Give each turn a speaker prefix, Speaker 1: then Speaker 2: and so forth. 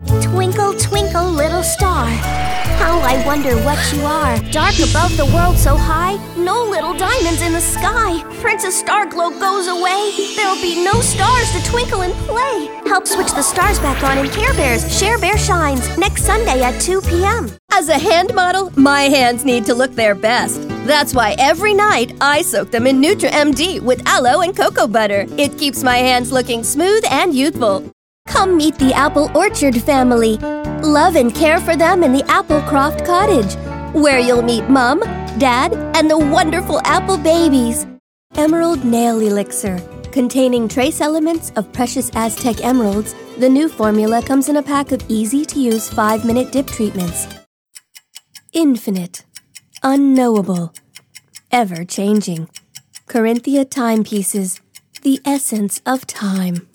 Speaker 1: Twinkle, twinkle, little star, how I wonder what you are. Dark above the world so high, no little diamonds in the sky. Princess Starglow goes away, there'll be no stars to twinkle and play. Help switch the stars back on in Care Bears Share Bear Shines next Sunday at 2 p.m.
Speaker 2: As a hand model, my hands need to look their best. That's why every night I soak them in Nutra-MD with aloe and cocoa butter. It keeps my hands looking smooth and youthful. Come meet the Apple Orchard family. Love and care for them in the Applecroft Cottage, where you'll meet Mom, Dad, and the wonderful apple babies. Emerald Nail Elixir. Containing trace elements of precious Aztec emeralds, the new formula comes in a pack of easy-to-use 5-minute dip treatments. Infinite. Unknowable. Ever-changing. Corinthia Timepieces. The essence of time.